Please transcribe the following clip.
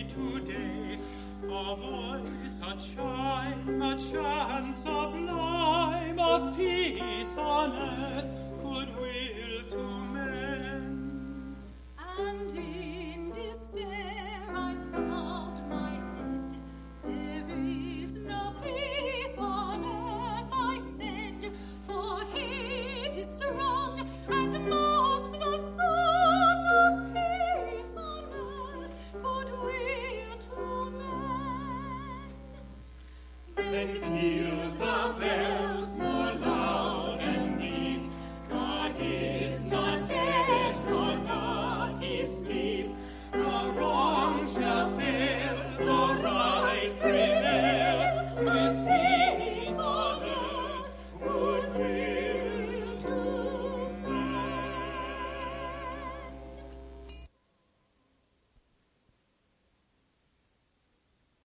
today, a voice, a chime, a chant sublime of peace on earth, goodwill to men. And